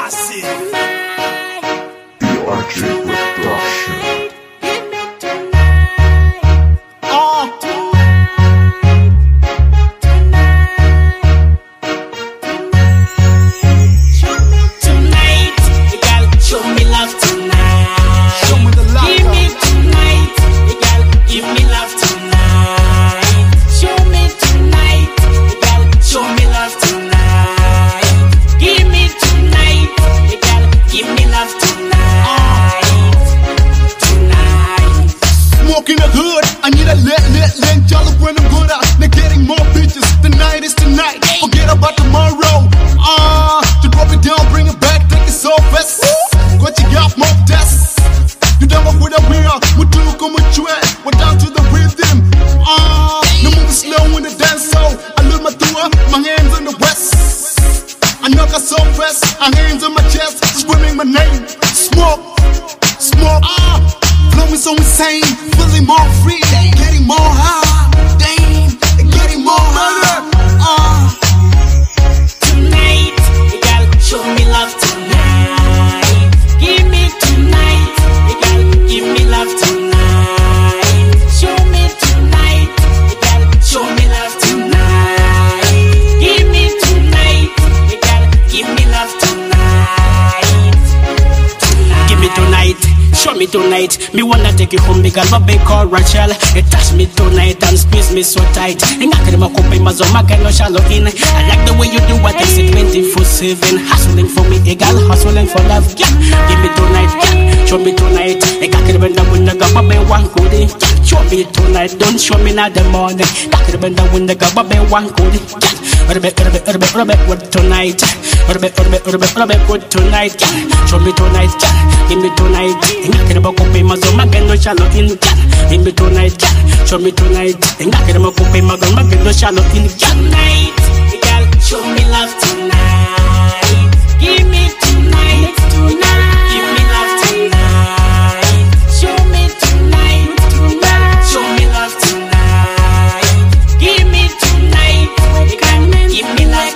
Massive. The Archie Production. In the hood, I need a lit y'all when I'm good out. They're getting more bitches. The night is tonight. Forget about tomorrow. To drop it down, bring it back, take it so fast. Got you got more tests. You done up with a winner. We do come with you at. We're down to the rhythm. No moving slow in the dance, so I love my tour. My hands on the west. I knock her so fast. My hands on my chest, screaming my name. Smoke, smoke. Flowing so insane, feeling more free, getting more high, damn, getting more murder. Tonight, you gotta show me love tonight. Give me tonight, you gotta give me love tonight. Show me tonight, you gotta show me love tonight. Give me tonight, you gotta give me love tonight. Give me tonight. Show me tonight, me wanna take you home because my baby called Rachel. It touch me tonight and squeeze me so tight. And I can't makope mazoma no shallow in. I like the way you do what I say 24/7. Hustling for me, egal, hustling for love. Yeah. Give me tonight, yeah. Show me tonight. I can't remember when the gabba one good. Yeah. Show me tonight, don't show me now the morning. Can't remember when the gabba one good. Yeah. What tonight? What tonight? Yeah. Show me tonight, yeah. Give me tonight. No shallow in. Give me tonight, show me tonight. No shallow in. Tonight, girl, show me love tonight. Give me tonight, give me love tonight. Show me tonight, show me love tonight. Give me tonight, give me love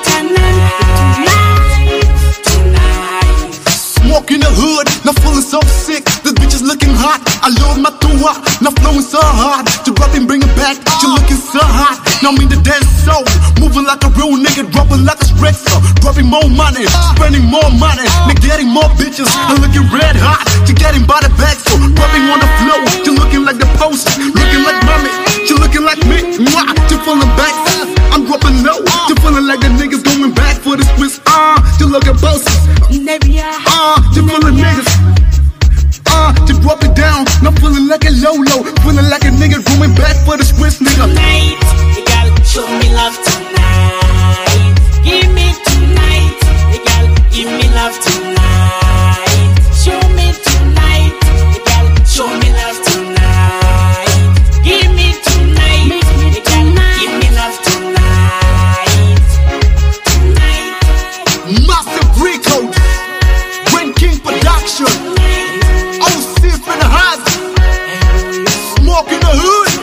tonight. Smoke in the hood, not feeling so sick. This bitch is looking hot. I love my tour, not flowing so hard. To drop and bring it back, she looking so hot. Now I'm in the dance so moving like a real nigga, dropping like a stressor. Dropping more money, spending more money, they getting more bitches. I'm looking red hot, she getting by the bag so dropping on the floor. She looking like the post, looking like mommy. She looking like me, mwah. She feeling back, I'm dropping low. She feeling like the niggas going back for the Swiss. She looking bosses, she feeling niggas. To drop it down, not feeling like a low, feeling like a nigga going back for the Swiss nigga. Tonight, you gotta show me love tonight. Give me tonight, you gotta give me love tonight. Show me tonight, you gotta show me love tonight. Give me tonight, you gotta give me love tonight. Tonight. Massive Records, Green King Production. Oh, see in the house, smoke in the hood.